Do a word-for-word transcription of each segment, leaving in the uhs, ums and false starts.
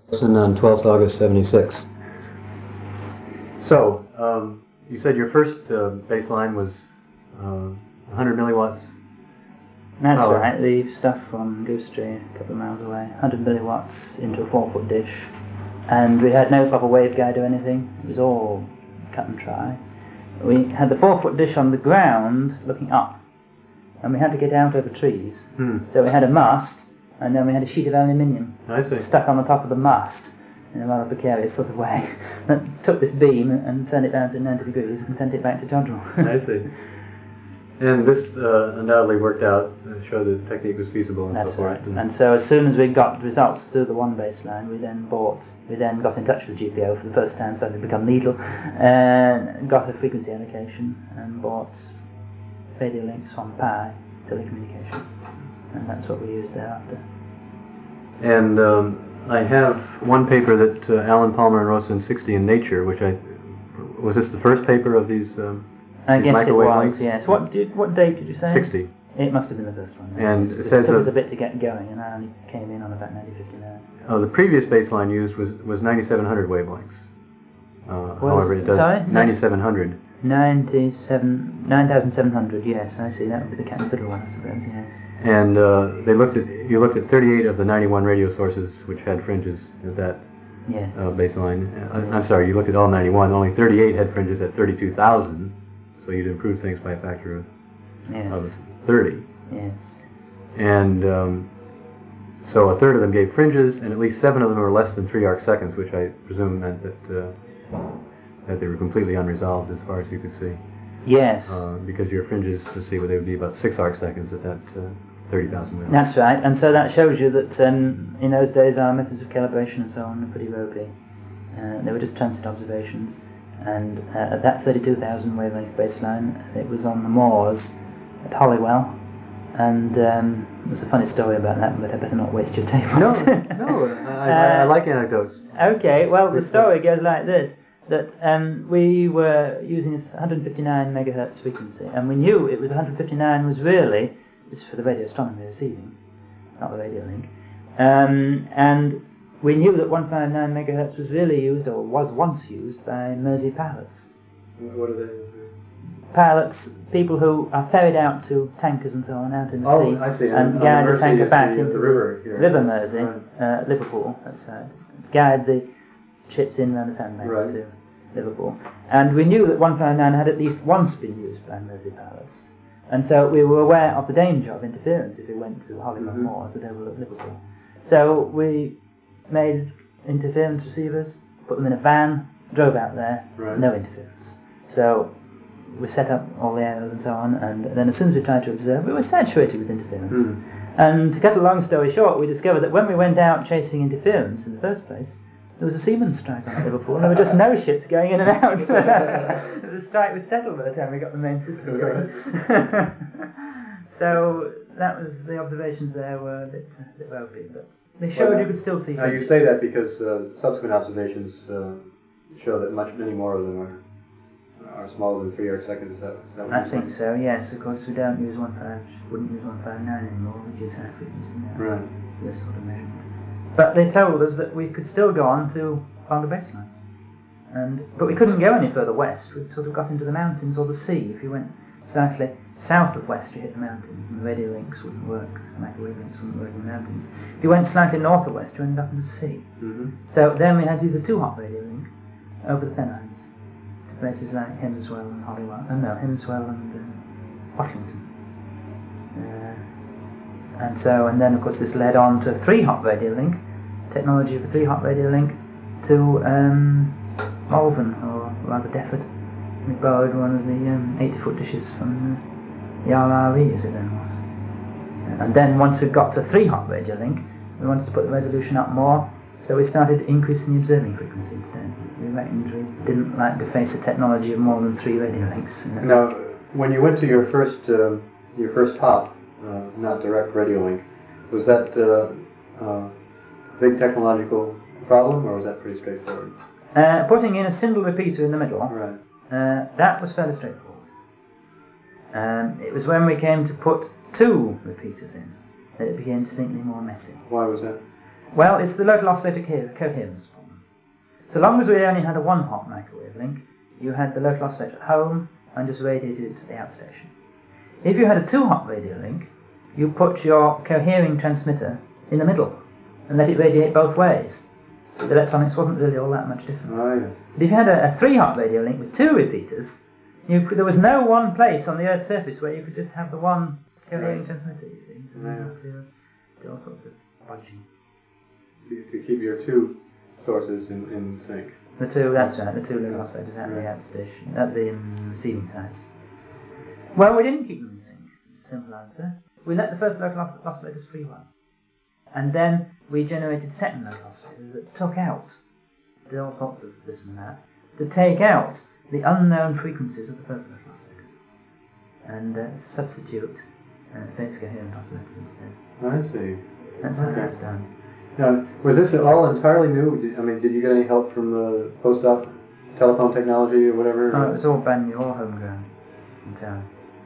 On twelfth August seventy-six. So, um, you said your first uh, baseline was uh, one hundred milliwatts. That's power. right, the stuff from Goose Tree, a couple of miles away, one hundred milliwatts into a four foot dish. And we had no proper waveguide or anything, it was all cut and try. We had the four foot dish on the ground looking up, and we had to get out over trees. Hmm. So we had a mast, and then we had a sheet of aluminium I see. stuck on the top of the mast in a rather precarious sort of way that took this beam and turned it down to ninety degrees and sent it back to Jodrell. I see. And this uh, undoubtedly worked out, to show the technique was feasible and That's so forth. right. And so as soon as we got results through the one baseline, we then bought, we then got in touch with G P O for the first time, started to become needle, and got a frequency allocation and bought Radio Link Swan Pi telecommunications, and that's what we used thereafter. And um, I have one paper that uh, Alan Palmer and Rosen sixty in Nature, which I was this the first paper of these. Um, I these guess it microwave was. links? Yes. What did, what date did you say? sixty. It must have been the first one. And it, it says took us that- a bit to get going, and I only came in on about nineteen fifty-nine. Oh, the previous baseline used was was ninety-seven hundred wavelengths. Uh, Was- however, it does sorry? ninety-seven hundred. Ninety-seven, nine thousand seven hundred. Yes, I see. That would be the cat and fiddle one, I suppose. Yes. And uh, they looked at you looked at thirty-eight of the ninety-one radio sources which had fringes at that Yes. uh, baseline. Uh, I'm sorry, you looked at all ninety-one. Only thirty-eight had fringes at thirty-two thousand. So you'd improve things by a factor of, Yes. of thirty. Yes. And um, so a third of them gave fringes, and at least seven of them were less than three arc seconds, which I presume meant that uh, that they were completely unresolved as far as you could see. Yes. Uh, because your fringes, to see what they would be about six arc seconds at that uh, thirty thousand wavelengths. That's right, and so that shows you that um, in those days our methods of calibration and so on were pretty ropey. Uh, they were just transit observations, and uh, at that thirty-two thousand wavelength baseline, it was on the moors at Hollywell, and um, there's a funny story about that, but I better not waste your time on No, it. no, I, I, I like anecdotes. Okay, well the story goes like this, that um, we were using this one hundred fifty-nine megahertz frequency, and we knew it was one hundred fifty-nine was really, this is for the radio astronomy receiving, not the radio link, um, and we knew that one hundred fifty-nine megahertz was really used, or was once used, by Mersey pilots. What are they? Pilots, people who are ferried out to tankers and so on out in the Oh, sea, I see. and And guide the the tanker Mersey is back the- into the river here. River Mersey, Right. uh, Liverpool, that's right. Guide the ships in around the sandbanks Right. to Liverpool. And we knew that one fifty-nine had at least once been used by Mersey pilots. And so we were aware of the danger of interference if we went to Hollywell Mhm. Moors at overlook Liverpool. So we made interference receivers, put them in a van, drove out there, Right. no interference. So we set up all the areas and so on, and then as soon as we tried to observe, we were saturated with interference. Mm. And to cut a long story short, we discovered that when we went out chasing interference in the first place, there was a seaman's strike on Liverpool, and there were just no ships going in and out. The strike was settled by the time we got the main system going. So that was, the observations there were a bit, a bit ropey, but they showed Well, you could still see Now you things. say that because uh, subsequent observations uh, show that much, many more of them are are smaller than three arc seconds. Is that, is that what I you're think saying? so, yes. Of course, we don't use one five, wouldn't use one five nine anymore, which is high frequency now. Right. This sort of measurement. But they told us that we could still go on to longer baselines. And, but we couldn't go any further west. We sort of got into the mountains or the sea. If you went slightly south of west, you hit the mountains, and the radio links wouldn't work, the microwave links wouldn't work in the mountains. If you went slightly north of west, you ended up in the sea. Mm-hmm. So then we had to use a two-hop radio link over the Pennines to places like Hemswell and Hollywell. Oh no, Hemswell and uh, Washington. Uh, and so, and then of course this led on to three-hop radio link, technology of a three-hop radio link to um, Malvern, or rather Defford. We borrowed one of the um, eighty-foot dishes from uh, the R R E, as it then was. Uh, and then once we got to three-hop radio link, we wanted to put the resolution up more, so we started increasing the observing frequency instead. We reckoned we didn't like to face a technology of more than three radio links. You know. Now, when you went to your first uh, your first hop, uh, not direct radio link, was that uh, uh, big technological problem, or was that pretty straightforward? Uh, putting in a single repeater in the middle, Right. uh, that was fairly straightforward. Um, it was when we came to put two repeaters in that it became distinctly more messy. Why was that? Well, it's the local oscillator co- coherence problem. So long as we only had a one-hot microwave link, you had the local oscillator at home and just radiated it to the outstation. If you had a two-hot radio link, you put your cohering transmitter in the middle and let it radiate both ways. So the electronics wasn't really all that much different. Oh, yes. But if you had a, a three-hot radio link with two repeaters, you could, there was no one place on the Earth's surface where you could just have the one cohering Right. transmitter, you see. So Right. you had to do all sorts of budging. To keep your two sources in, in sync. The two, that's right, the two local oscillators at the Right. outstation, at the um, receiving sites. Well, we didn't keep them in sync. It's a simple answer. We let the first local os- oscillators free run. And then we generated second local oscillators that took out, did all sorts of this and that, to take out the unknown frequencies of the first local oscillators and uh, substitute uh, phase coherent oscillators instead. I see. That's how Okay. it was done. Now, was this all entirely new? Did, I mean, did you get any help from the post-op telephone technology or whatever? Oh, it was all brand new, all homegrown in town.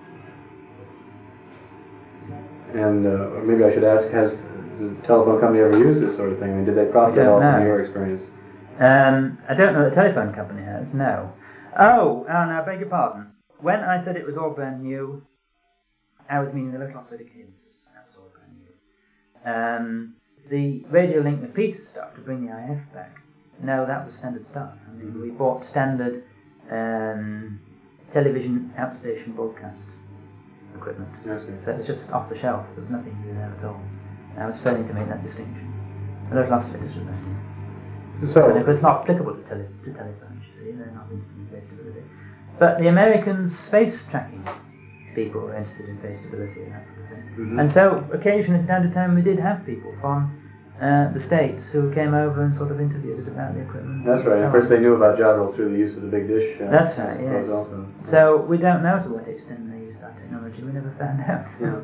And uh, or maybe I should ask, has the telephone company ever used this sort of thing? I mean, did they profit I at don't all from know. your experience? Um, I don't know that the telephone company has, no. Oh, and I beg your pardon. When I said it was all brand new, I was meaning the little oscillator cadence system. That was all brand new. Um, the radio link repeater stuff to bring the I F back, no, that was standard stuff. I mean, we bought standard um, television outstation broadcast equipment. I see. So it was just off the shelf. There was nothing new there at all. I was failing to make that distinction. The little oscillators were brand new. So, But it's not applicable to, tele- to telephones, you see, they're not interested in phase stability. But the American space tracking people were interested in phase stability and that sort of thing. Mhm. And so, occasionally, from time to time, we did have people from uh, the States who came over and sort of interviewed us about the equipment. that's right. and Of so course, they knew about Jodrell through the use of the big dish. Uh, That's I right, suppose yes. Also. on. So, we don't know to what extent they used that technology, we never found out. Yeah.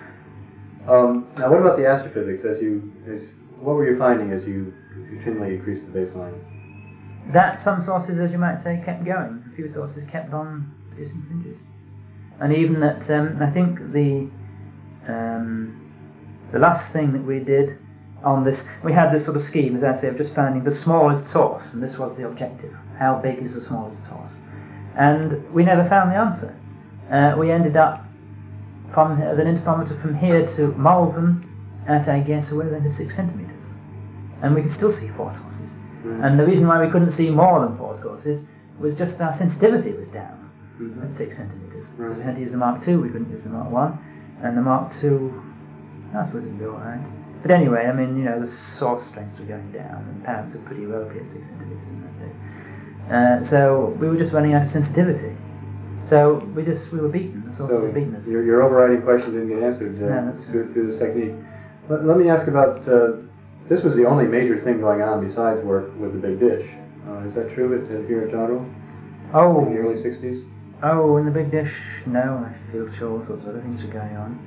Um, now, what about the astrophysics? As you, as, what were you finding as you continually increased the baseline? That some sources, as you might say, kept going. A few sources kept on producing fringes. And even that, um, I think the um, the last thing that we did on this, we had this sort of scheme, as I say, of just finding the smallest source, and this was the objective. How big is the smallest source? And we never found the answer. Uh, we ended up from uh, the interferometer from here to Malvern at, I guess, a wavelength of six centimetres. And we could still see four sources. Mm-hmm. And the reason why we couldn't see more than four sources was just our sensitivity was down Mhm. at six centimetres. Right. We had to use the Mark two, we couldn't use the Mark one. And the Mark two, I suppose it'd be alright. But anyway, I mean, you know, the source strengths were going down, and pounds are pretty ropey at six centimetres in those days. Uh, so we were just running out of sensitivity. So we just, we were beaten, the sources So were beaten us. your, your overriding question didn't get answered uh, No, that's through, through this technique. Let, let me ask about, uh, this was the only major thing going on besides work with the big dish. Uh, is that true at, at here at Jodrell in the Oh, early sixties? oh, in the big dish, no, I feel sure all sorts of other things were going on.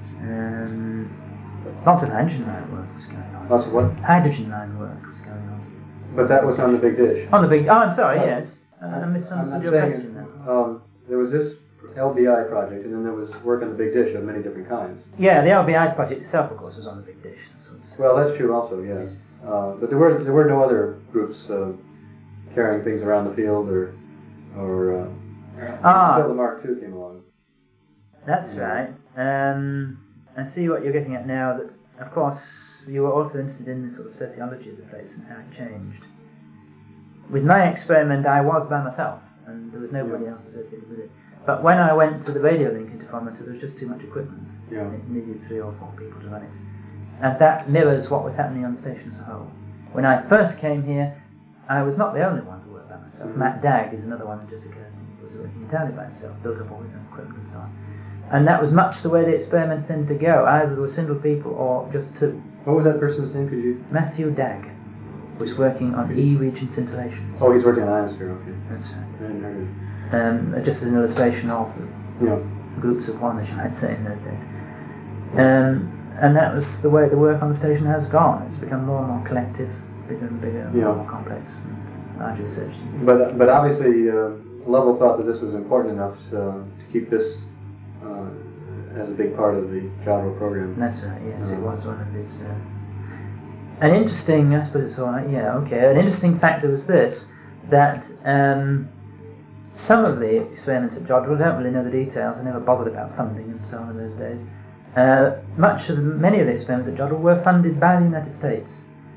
Um, lots of hydrogen line work was going on. Lots of what? Hydrogen line work was going on. But that was on the big dish. On the big, oh, I'm sorry, Oh. yes. Uh, I misunderstood I'm your saying, question then. Um, there was this L B I project, and then there was work on the big dish of many different kinds. Yeah, the L B I project itself, of course, was on the big dish. That's what's, Well, that's true also, yes. Uh, but there were there were no other groups uh, carrying things around the field or or uh, Ah. until the Mark two came along. that's right. Um, I see what you're getting at now. That, of course, you were also interested in the sort of sociology of the place and how it changed. With my experiment, I was by myself, and there was nobody Yeah. else associated with it. But when I went to the radio link interferometer, there was just too much equipment. Yeah. It needed three or four people to run it. And that mirrors what was happening on the station as a whole. When I first came here, I was not the only one who worked by myself. Mhm. Matt Dagg is another one who just occurs to me, who was working entirely by himself, built up all his own equipment and so on. And that was much the way the experiments tended to go. Either there were single people or just two. What was that person's name? Could you? Matthew Dagg was working on E-region scintillations. Oh, he's working on ionosphere. Okay. That's right. I hadn't heard of it. Um, just as an illustration of the Yeah. groups of one, as you might say in those days. Um, and that was the way the work on the station has gone. It's become more and more collective, bigger and bigger, Yeah. more, more complex, and larger research. But but obviously, uh, Lovell thought that this was important enough to, to keep this uh, as a big part of the Jodrell program. And that's right, yes, it Uh, was one of his uh, an interesting, I suppose it's all right, yeah, okay, an interesting factor was this, that um, some of the experiments at Jodrell, I don't really know the details, I never bothered about funding and so on in those days. Uh, much of the, many of the experiments at Jodrell were funded by the United States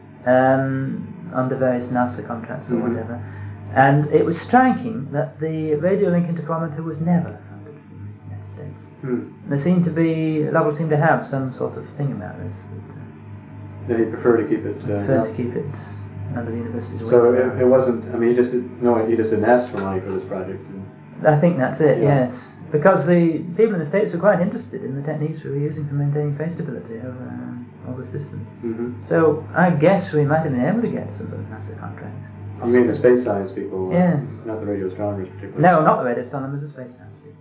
um, under various NASA contracts or Mm-hmm. whatever, and it was striking that the radio link interferometer was never funded from the United States. Hmm. There seemed to be, Lovell seemed to have some sort of thing about this. That, uh, Then he'd prefer to keep it. Uh, prefer not- to keep it under the university's wing. So it, it wasn't. I mean, he just didn't, no, he just didn't ask for money for this project. And, I think that's it, Yeah. yes. Because the people in the States were quite interested in the techniques we were using for maintaining phase stability over um, all this distance. mm-hmm. So I guess we might have been able to get some sort of NASA contract. You mean the space science people? uh, Yes. Not the radio astronomers particularly. No, not the radio astronomers, the space science people.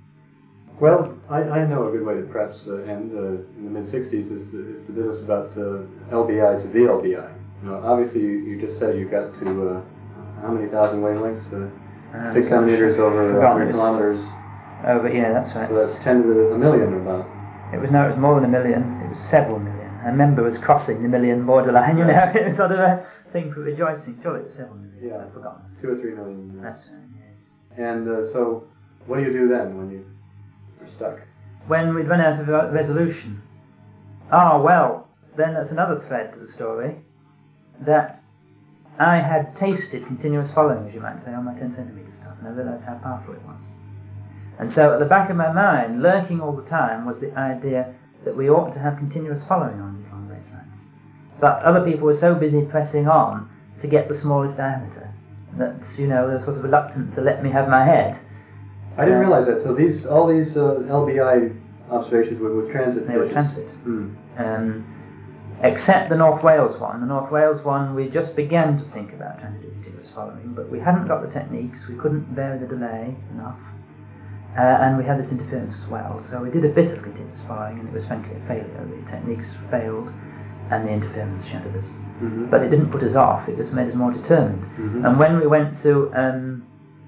Well, I, I know a good way to perhaps uh, end uh, in the mid sixties is the, is the business about uh, L B I to V L B I. You know, obviously, you, you just said you got to uh, how many thousand wavelengths? Uh, Um, Six centimeters over forgotten one hundred it was- kilometers. Oh, but yeah, that's right. So that's ten to the a million about. It was no, it was more than a million. It was several million. I remember it was crossing the million borderline. You know, it was sort of a thing for rejoicing. Surely it was several million. Yeah. I've forgotten. Two or three million. That's right. Yes. And uh, so, what do you do then when you are stuck? When we'd run out of uh, resolution. Ah, well, then that's another thread to the story. That I had tasted continuous following, as you might say, on my ten centimetre stuff, and I realised how powerful it was. And so at the back of my mind, lurking all the time, was the idea that we ought to have continuous following on these long wavelengths. But other people were so busy pressing on to get the smallest diameter that, you know, they were sort of reluctant to let me have my head. I didn't Uh, realize that. So these, all these uh, L B I observations were with transit. They were dishes. transit. Hmm. Um, except the North Wales one. The North Wales one, we just began to think about trying to do continuous following, but we hadn't got the techniques, we couldn't vary the delay enough, uh, and we had this interference as well. So we did a bit of continuous following, and it was frankly a failure. The techniques failed, and the interference shattered us. Mm-hmm. But it didn't put us off, it just made us more determined. Mm-hmm. And when we went to um,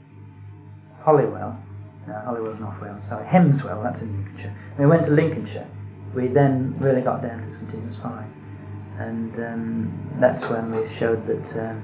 Holywell, no, Holywell's North Wales, sorry, Hemswell, that's in Lincolnshire. When we went to Lincolnshire, we then really got down to this continuous following. And um, that's when we showed that um,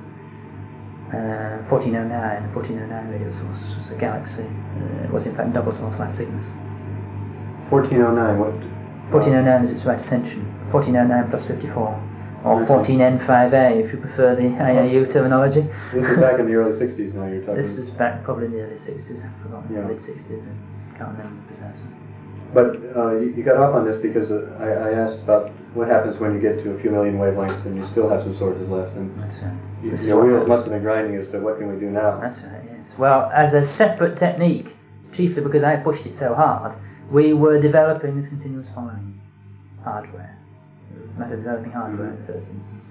uh, fourteen oh nine, the fourteen oh nine radio source was a galaxy. Uh, it was in fact double source like Cygnus. fourteen oh nine, what? fourteen oh nine is its right ascension. fourteen oh nine plus fifty-four. Or Nice. fourteen N five A if you prefer the I A U terminology. This is back in the early sixties now you're talking. This is back probably in the early sixties, I've forgotten, Yeah. mid sixties, I can't remember precisely. But uh, you, you got off on this because uh, I, I asked about what happens when you get to a few million wavelengths and you still have some sources left. And That's right. you, This is your what- wheels must have been grinding as to what can we do now. That's right, yes. Well, as a separate technique, chiefly because I pushed it so hard, we were developing this continuous following hardware. It was a matter of developing hardware in the first instance.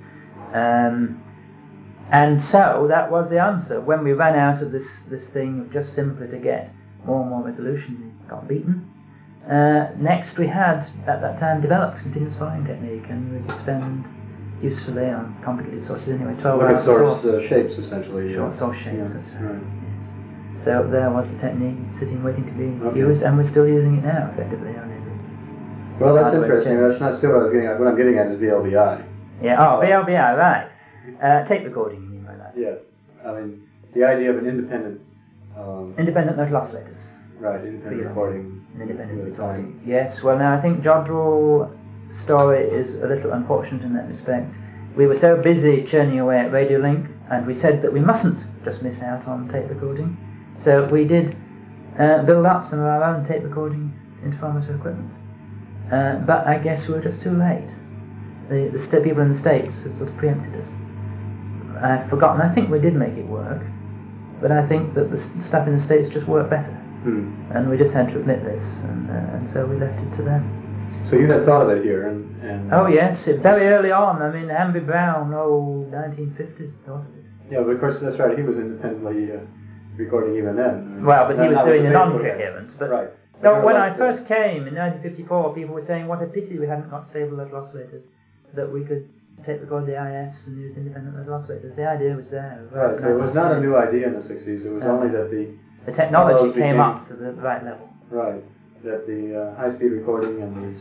Um, and so that was the answer. When we ran out of this, this thing of just simply to get more and more resolution, we got beaten. Uh, next we had, at that time, developed continuous following technique, and we could spend usefully on complicated sources anyway, twelve Look at hours a source source. uh, shapes essentially. Short uh, source shapes, yeah, that's right. right. Yes. So there was the technique sitting waiting to be Okay. used, and we're still using it now, effectively. Only the- Well, that's Hardware's interesting. changed. That's not still what I was getting at. What I'm getting at is V L B I. Yeah, oh, V L B I, right. Uh, tape recording, you mean by that? Yes. I mean, the idea of an independent, um, Independent nodal oscillators. right, independent Yeah. recording. An independent at a recording. time. Yes, well now I think Jodrell's story is a little unfortunate in that respect. We were so busy churning away at Radiolink, and we said that we mustn't just miss out on tape recording. So we did uh, build up some of our own tape recording interferometer equipment. Uh, but I guess we were just too late. The, the st- people in the States had sort of preempted us. I've forgotten, I think we did make it work, but I think that the s- stuff in the States just worked better. Hmm. And we just had to admit this, and, uh, and so we left it to them. So you had thought of it here, and, and Oh yes, it, very early on. I mean, Hanby Brown, oh, nineteen fifties, thought of it. yeah, but of course that's right. He was independently uh, recording even then. I mean, Well, but he not- was not doing with the Facebook non-coherent. But right. no, But when it I was, first came in nineteen fifty-four, people were saying what a pity we hadn't got stable nodal oscillators, that we could tape record the I Fs and use independent nodal oscillators. The idea was there. Right, so it was not a new idea in the sixties. It was No. only that the The technology Those came became- up to the right level. right that the uh, high-speed recording and the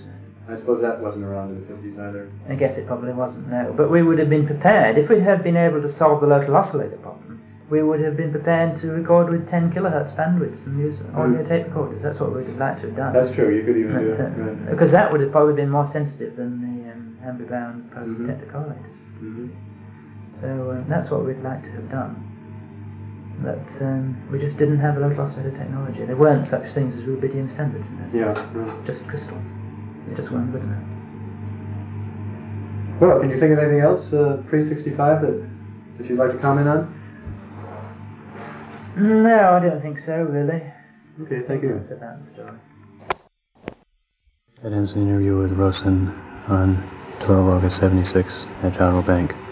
I suppose that wasn't around in the fifties either. I guess it probably wasn't, no. But we would have been prepared. If we had been able to solve the local oscillator problem, we would have been prepared to record with ten kilohertz bandwidths and use audio tape recorders. That's what we would have liked to have done. That's true, you could even do But, uh, it. Right. Because that would have probably been more sensitive than the um, Ambry-Brown post-detector Mhm. correlator system. Mm-hmm. So um, that's what we'd like to have done. But um, we just didn't have a local oscillator technology. There weren't such things as rubidium standards in those Yeah. days. Right. Just crystals. They just weren't good enough. Well, can you think of anything else uh, pre sixty-five that, that you'd like to comment on? No, I don't think so, really. Okay, thank you. That's about the story. That ends the interview with Rosen on twelve August seventy-six at Jodrell Bank.